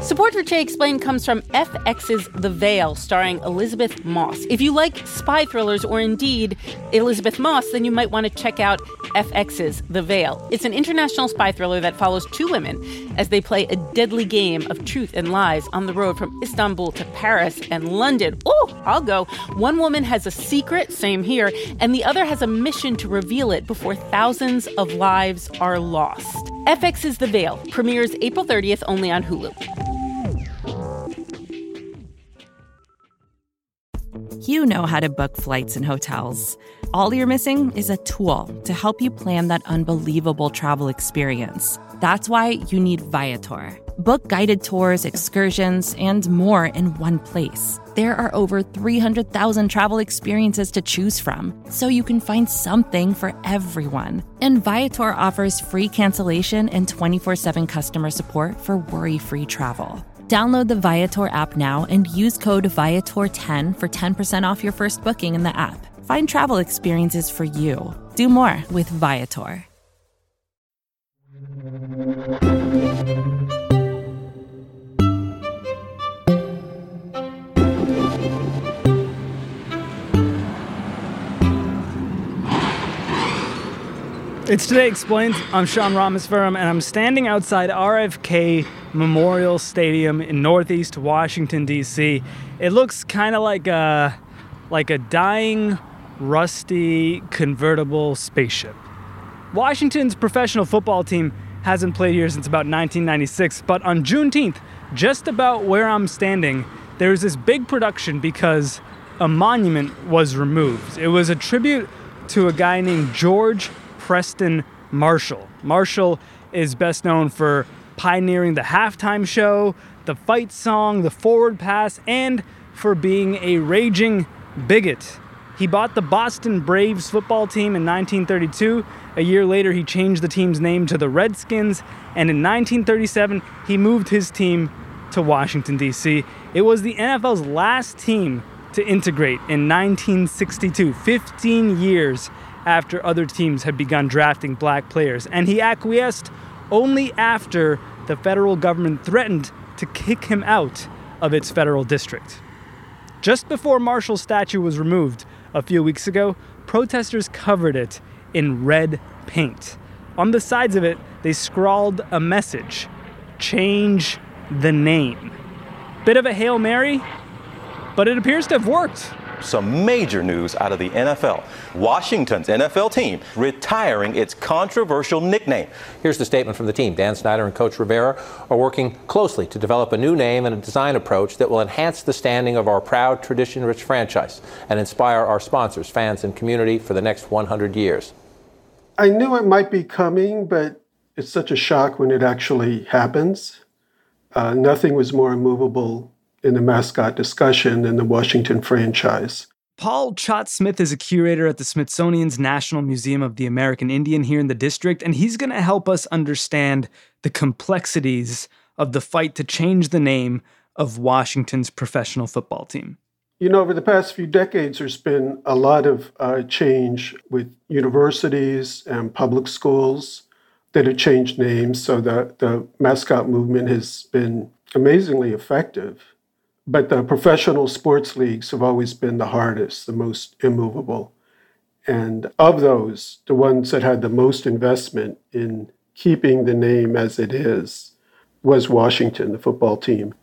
Support for Che Explained comes from FX's The Veil, starring Elizabeth Moss. If you like spy thrillers or indeed Elizabeth Moss, then you might want to check out FX's The Veil. It's an international spy thriller that follows two women as they play a deadly game of truth and lies on the road from Istanbul to Paris and London. Oh, I'll go. One woman has a secret, same here, and the other has a mission to reveal it before thousands of lives are lost. FX's The Veil premieres April 30th only on Hulu. You know how to book flights and hotels. All you're missing is a tool to help you plan that unbelievable travel experience. That's why you need Viator. Book guided tours, excursions, and more in one place. There are over 300,000 travel experiences to choose from, so you can find something for everyone. And Viator offers free cancellation and 24/7 customer support for worry-free travel. Download the Viator app now and use code Viator10 for 10% off your first booking in the app. Find travel experiences for you. Do more with Viator. It's Today Explained. I'm Sean Rameswaram, and I'm standing outside RFK Memorial Stadium in Northeast Washington, D.C. It looks kind of like a dying, rusty, convertible spaceship. Washington's professional football team hasn't played here since about 1996, but on Juneteenth, just about where I'm standing, there's this big production because a monument was removed. It was a tribute to a guy named George Preston Marshall. Marshall is best known for pioneering the halftime show, the fight song, the forward pass, and for being a raging bigot. He bought the Boston Braves football team in 1932. A year later, he changed the team's name to the Redskins, and in 1937, he moved his team to Washington, D.C. It was the NFL's last team to integrate in 1962, 15 years after other teams had begun drafting black players, and he acquiesced only after the federal government threatened to kick him out of its federal district. Just before Marshall's statue was removed a few weeks ago, protesters covered it in red paint. On the sides of it, they scrawled a message: change the name. Bit of a Hail Mary, but it appears to have worked. Some major news out of the NFL. Washington's NFL team retiring its controversial nickname. Here's the statement from the team. Dan Snyder and Coach Rivera are working closely to develop a new name and a design approach that will enhance the standing of our proud, tradition-rich franchise and inspire our sponsors, fans, and community for the next 100 years. I knew it might be coming, but it's such a shock when it actually happens. Nothing was more immovable in the mascot discussion in the Washington franchise. Paul Chott-Smith is a curator at the Smithsonian's National Museum of the American Indian here in the district, and he's going to help us understand the complexities of the fight to change the name of Washington's professional football team. You know, over the past few decades, there's been a lot of change with universities and public schools that have changed names, so the mascot movement has been amazingly effective. But the professional sports leagues have always been the hardest, the most immovable. And of those, the ones that had the most investment in keeping the name as it is was Washington, the football team.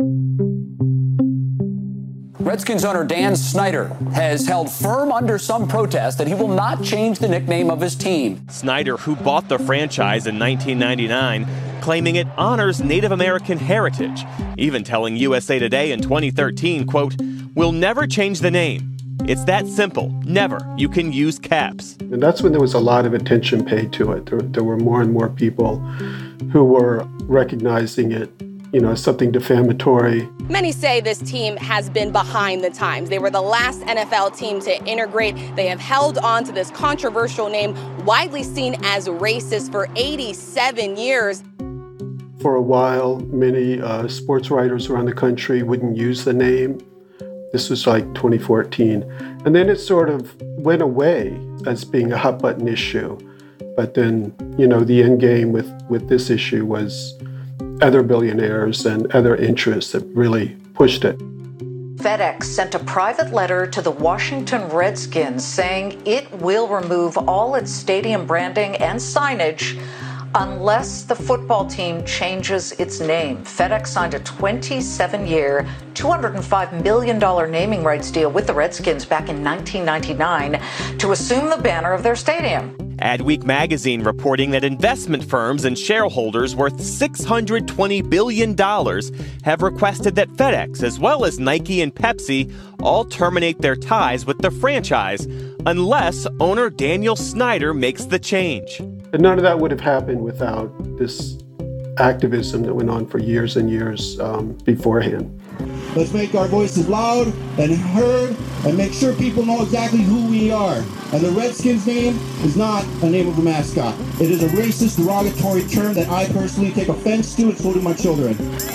Redskins owner Dan Snyder has held firm under some protest that he will not change the nickname of his team. Snyder, who bought the franchise in 1999, claiming it honors Native American heritage, even telling USA Today in 2013, quote, "We'll never change the name. It's that simple. Never. You can use caps." And that's when there was a lot of attention paid to it. There were more and more people who were recognizing it, as something defamatory. Many say this team has been behind the times. They were the last NFL team to integrate. They have held on to this controversial name, widely seen as racist, for 87 years. For a while, many sports writers around the country wouldn't use the name. This was like 2014. And then it sort of went away as being a hot button issue. But then, the end game with this issue was other billionaires and other interests that really pushed it. FedEx sent a private letter to the Washington Redskins saying it will remove all its stadium branding and signage unless the football team changes its name. FedEx signed a 27-year, $205 million naming rights deal with the Redskins back in 1999 to assume the banner of their stadium. Adweek magazine reporting that investment firms and shareholders worth $620 billion have requested that FedEx, as well as Nike and Pepsi, all terminate their ties with the franchise unless owner Daniel Snyder makes the change. And none of that would have happened without this activism that went on for years and years beforehand. Let's make our voices loud and heard and make sure people know exactly who we are. And the Redskins name is not a name of a mascot. It is a racist, derogatory term that I personally take offense to, and so do my children.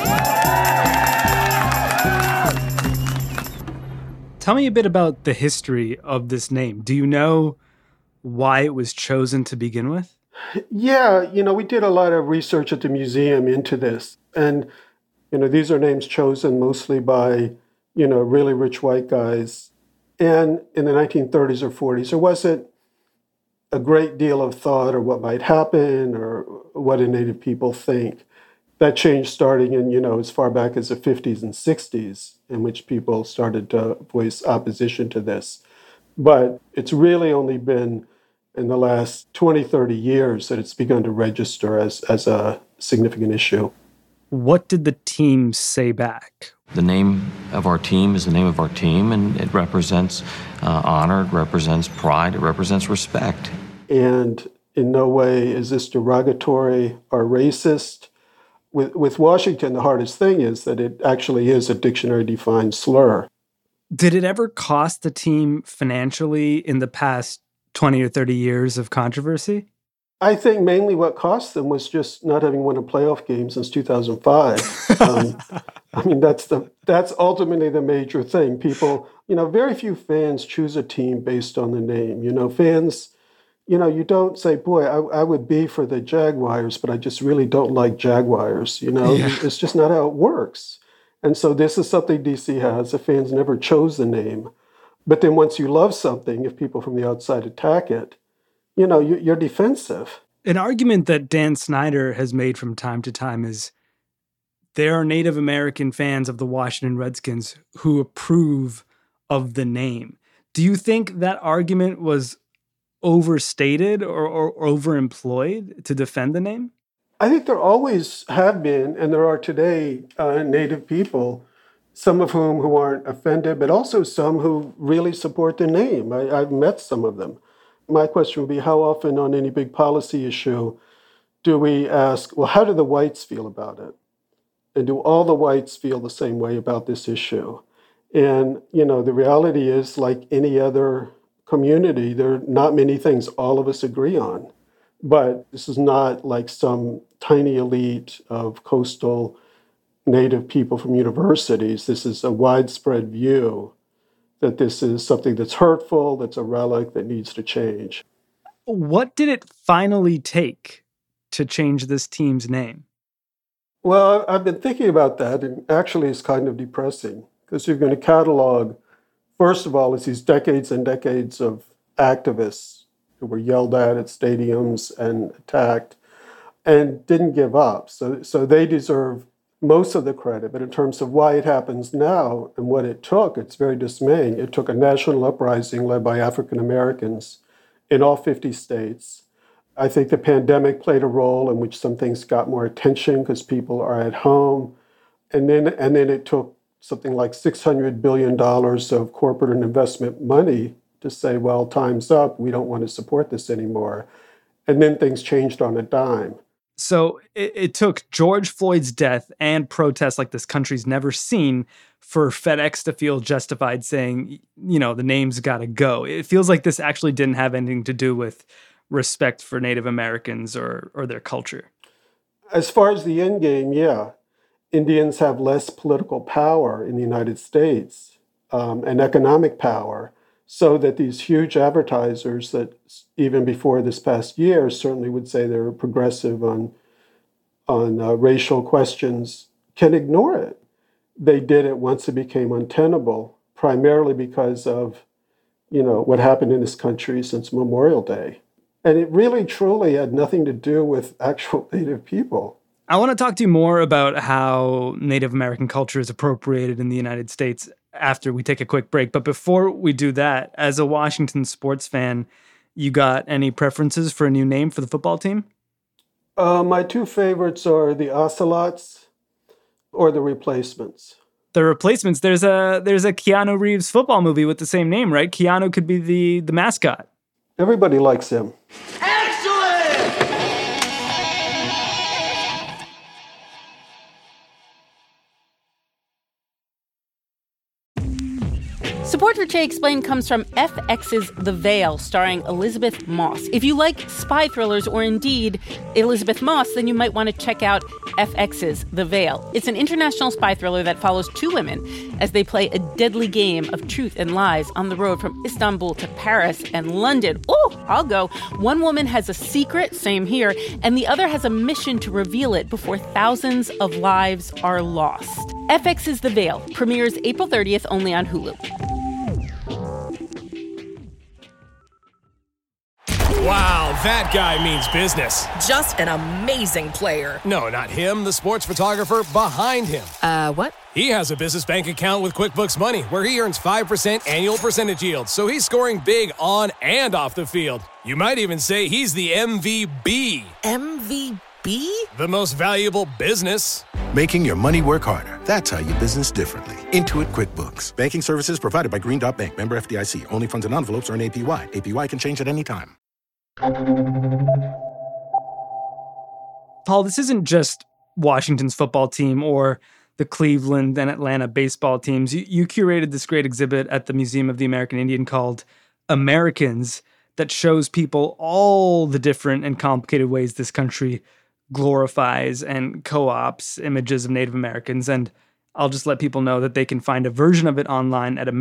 Tell me a bit about the history of this name. Do you know why it was chosen to begin with? Yeah, we did a lot of research at the museum into this. And, these are names chosen mostly by, really rich white guys. And in the 1930s or 40s, there wasn't a great deal of thought or what might happen or what do Native people think. That changed starting in, as far back as the 50s and 60s, in which people started to voice opposition to this. But it's really only been in the last 20, 30 years that it's begun to register as a significant issue. What did the team say back? The name of our team is the name of our team, and it represents honor, it represents pride, it represents respect. And in no way is this derogatory or racist. With Washington, the hardest thing is that it actually is a dictionary-defined slur. Did it ever cost the team financially in the past 20 or 30 years of controversy? I think mainly what cost them was just not having won a playoff game since 2005. That's ultimately the major thing. People, very few fans choose a team based on the name. Fans, you don't say, boy, I would be for the Jaguars, but I just really don't like Jaguars. It's just not how it works. And so this is something DC has. The fans never chose the name. But then once you love something, if people from the outside attack it, you're defensive. An argument that Dan Snyder has made from time to time is there are Native American fans of the Washington Redskins who approve of the name. Do you think that argument was overstated or overemployed to defend the name? I think there always have been, and there are today, Native people, some of whom who aren't offended, but also some who really support the name. I've met some of them. My question would be, how often on any big policy issue do we ask, well, how do the whites feel about it? And do all the whites feel the same way about this issue? And, the reality is, like any other community, there are not many things all of us agree on. But this is not like some tiny elite of coastal Native people from universities. This is a widespread view that this is something that's hurtful, that's a relic that needs to change. What did it finally take to change this team's name? Well, I've been thinking about that, and actually it's kind of depressing, because you're going to catalog, first of all, it's these decades and decades of activists who were yelled at stadiums and attacked and didn't give up. So they deserve most of the credit, but in terms of why it happens now and what it took, it's very dismaying. It took a national uprising led by African Americans in all 50 states. I think the pandemic played a role in which some things got more attention because people are at home. And then it took something like $600 billion of corporate and investment money to say, well, time's up, we don't want to support this anymore. And then things changed on a dime. So it took George Floyd's death and protests like this country's never seen for FedEx to feel justified saying, the name's got to go. It feels like this actually didn't have anything to do with respect for Native Americans or their culture. As far as the end game, yeah. Indians have less political power in the United States and economic power, so that these huge advertisers that even before this past year certainly would say they're progressive on on racial questions can ignore it. They did it once it became untenable, primarily because of, what happened in this country since Memorial Day. And it really, truly had nothing to do with actual Native people. I want to talk to you more about how Native American culture is appropriated in the United States after we take a quick break. But before we do that, as a Washington sports fan, you got any preferences for a new name for the football team? My two favorites are the Ocelots or the Replacements. The Replacements. There's a Keanu Reeves football movie with the same name, right? Keanu could be the mascot. Everybody likes him. Support for Che Explained comes from FX's The Veil, starring Elizabeth Moss. If you like spy thrillers or indeed Elizabeth Moss, then you might want to check out FX's The Veil. It's an international spy thriller that follows two women as they play a deadly game of truth and lies on the road from Istanbul to Paris and London. Oh, I'll go. One woman has a secret, same here, and the other has a mission to reveal it before thousands of lives are lost. FX's The Veil premieres April 30th only on Hulu. Wow, that guy means business. Just an amazing player. No, not him, the sports photographer behind him. What? He has a business bank account with QuickBooks Money where he earns 5% annual percentage yield, so he's scoring big on and off the field. You might even say he's the MVB. MVB? The most valuable business. Making your money work harder. That's how you business differently. Intuit QuickBooks. Banking services provided by Green Dot Bank. Member FDIC. Only funds and envelopes earn APY. APY can change at any time. Paul, this isn't just Washington's football team or the Cleveland and Atlanta baseball teams. You curated this great exhibit at the Museum of the American Indian called Americans that shows people all the different and complicated ways this country glorifies and co-ops images of Native Americans. And I'll just let people know that they can find a version of it online at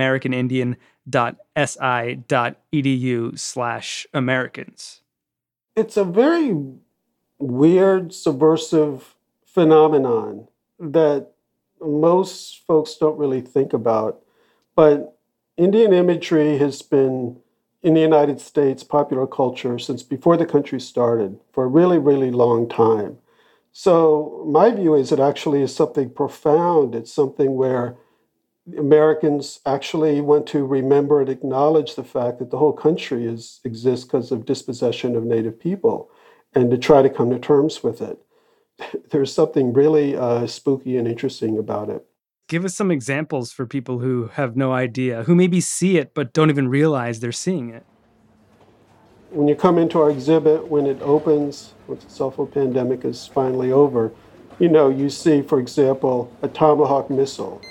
americanindian.si.edu/Americans. It's a very weird, subversive phenomenon that most folks don't really think about. But Indian imagery has been in the United States popular culture since before the country started for a really, really long time. So my view is it actually is something profound. It's something where Americans actually want to remember and acknowledge the fact that the whole country exists because of dispossession of Native people and to try to come to terms with it. There's something really spooky and interesting about it. Give us some examples for people who have no idea, who maybe see it but don't even realize they're seeing it. When you come into our exhibit, when it opens, once the cell phone pandemic is finally over, you see, for example, a Tomahawk missile.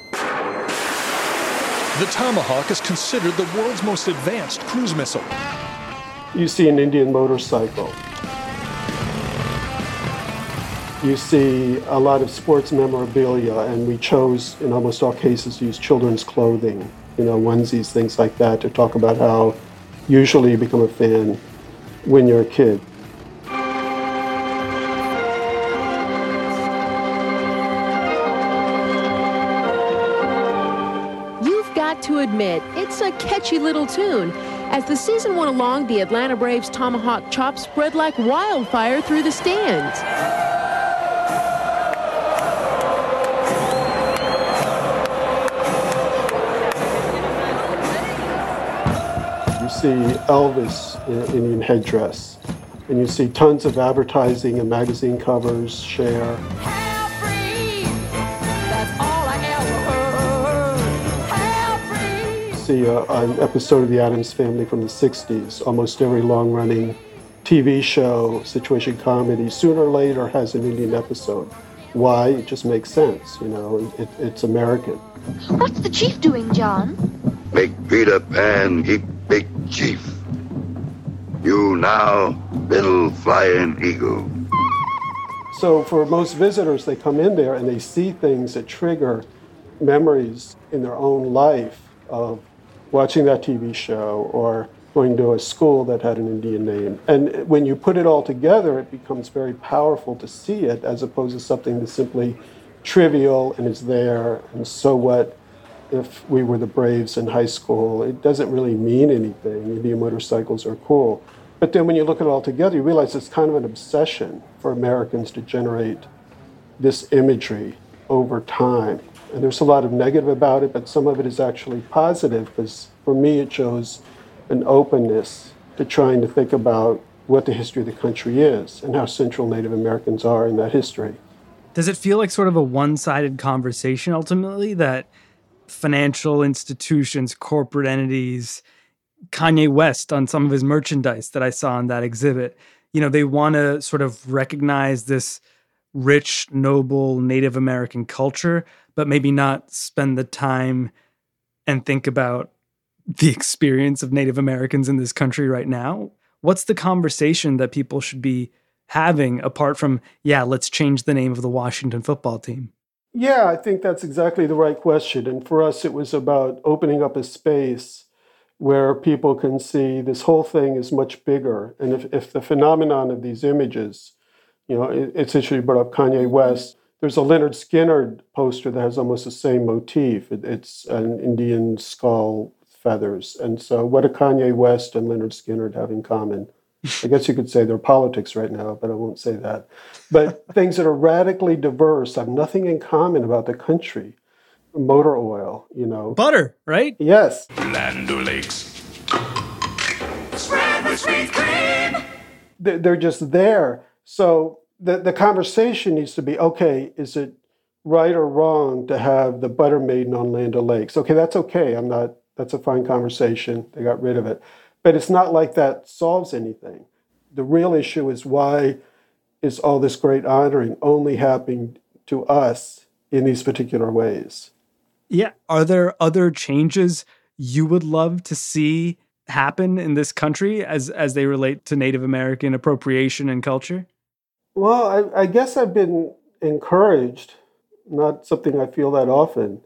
The Tomahawk is considered the world's most advanced cruise missile. You see an Indian motorcycle. You see a lot of sports memorabilia, and we chose, in almost all cases, to use children's clothing, onesies, things like that, to talk about how usually you become a fan when you're a kid. You've got to admit, it's a catchy little tune. As the season went along, the Atlanta Braves' Tomahawk chop spread like wildfire through the stands. See Elvis in Indian headdress, and you see tons of advertising and magazine covers share. See an episode of The Addams Family from the 60s. Almost every long-running TV show, situation comedy, sooner or later has an Indian episode. Why? It just makes sense, it's American. What's the chief doing, John? Make Peter Pan keep Big Chief. You now, little flying eagle. So for most visitors, they come in there and they see things that trigger memories in their own life of watching that TV show or going to a school that had an Indian name. And when you put it all together, it becomes very powerful to see it as opposed to something that's simply trivial and is there. And so what if we were the Braves in high school? It doesn't really mean anything. Indian motorcycles are cool. But then when you look at it all together, you realize it's kind of an obsession for Americans to generate this imagery over time. And there's a lot of negative about it, but some of it is actually positive, because for me it shows an openness to trying to think about what the history of the country is and how central Native Americans are in that history. Does it feel like sort of a one-sided conversation ultimately, that financial institutions, corporate entities, Kanye West on some of his merchandise that I saw in that exhibit, they want to sort of recognize this rich, noble Native American culture, but maybe not spend the time and think about the experience of Native Americans in this country right now? What's the conversation that people should be having apart from, let's change the name of the Washington football team? Yeah, I think that's exactly the right question. And for us, it was about opening up a space where people can see this whole thing is much bigger. And if the phenomenon of these images, it's actually brought up Kanye West. There's a Leonard Skinner poster that has almost the same motif. It's an Indian skull, feathers. And so what do Kanye West and Leonard Skinner have in common? I guess you could say they're politics right now, but I won't say that. But things that are radically diverse have nothing in common about the country. Motor oil, Butter, right? Yes. Land O'Lakes. Spread with sweet cream. They're just there. So the conversation needs to be, okay, is it right or wrong to have the butter maiden on Land O'Lakes? Okay, that's okay. That's a fine conversation. They got rid of it. But it's not like that solves anything. The real issue is, why is all this great honoring only happening to us in these particular ways? Yeah. Are there other changes you would love to see happen in this country as they relate to Native American appropriation and culture? Well, I guess I've been encouraged, not something I feel that often,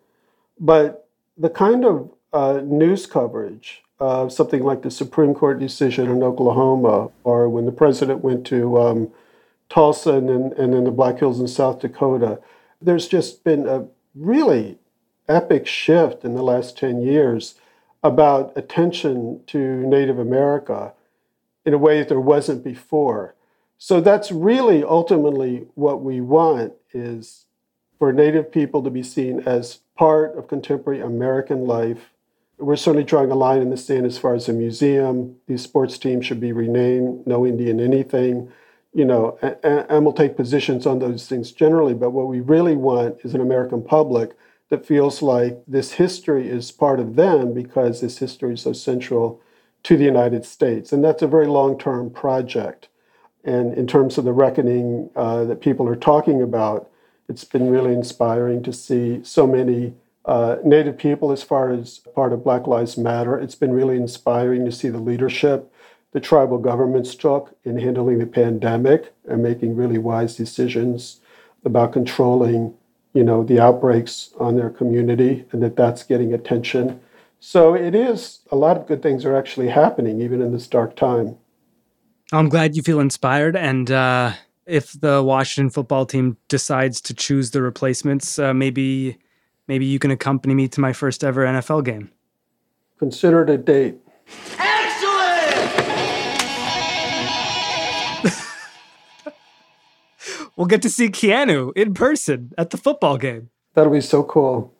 but the kind of news coverage of something like the Supreme Court decision in Oklahoma, or when the president went to Tulsa and then the Black Hills in South Dakota, there's just been a really epic shift in the last 10 years about attention to Native America in a way that there wasn't before. So that's really ultimately what we want, is for Native people to be seen as part of contemporary American life. We're certainly drawing a line in the sand as far as a museum. These sports teams should be renamed No Indian Anything, and we'll take positions on those things generally. But what we really want is an American public that feels like this history is part of them, because this history is so central to the United States. And that's a very long-term project. And in terms of the reckoning that people are talking about, it's been really inspiring to see so many Native people as far as part of Black Lives Matter. It's been really inspiring to see the leadership the tribal governments took in handling the pandemic and making really wise decisions about controlling, the outbreaks on their community, and that's getting attention. So it is, a lot of good things are actually happening even in this dark time. I'm glad you feel inspired. And if the Washington football team decides to choose the replacements, maybe you can accompany me to my first ever NFL game. Consider it a date. We'll get to see Keanu in person at the football game. That'll be so cool.